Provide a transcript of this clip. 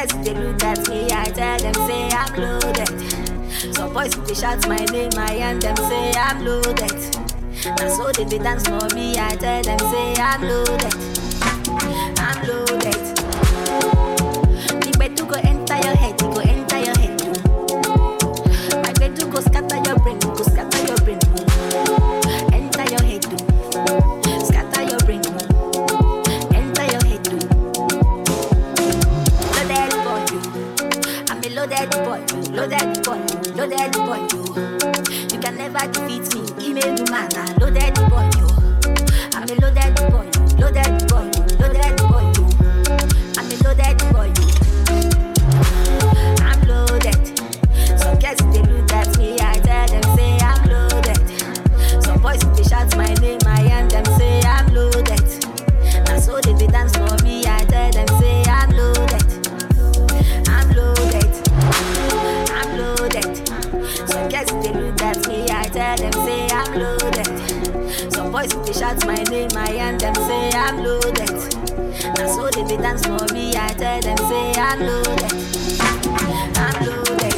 girls they look at me, I tell them say I'm loaded. Some boys they shout my name, I and them say I'm loaded. And so they dance for me, I tell them say I'm loaded. I'm loaded. The bed to go enter your head, it go enter your head too. My bed to go scatter your brain, go scatter your brain. Enter your head too. Scatter your brain. Enter your head too. Loaded boy, you. I'm a loaded boy, loaded boy, loaded boy, you. You can never defeat me, email to man, loaded boy, you. I'm a loaded boy, loaded boy, loaded boy, you. I'm a loaded boy, you. I'm loaded. Some girls they look at me, I tell them say I'm loaded. Some boys they shout my name, I and them say I'm loaded. Now so they dance for me, I tell them say I'm loaded. I'm loaded. I'm loaded. Some girls they look at me, I tell them say I'm loaded. Some boys they shout my name, I and them say I'm loaded. Now so they dance for me, I tell them say I'm loaded. I'm loaded.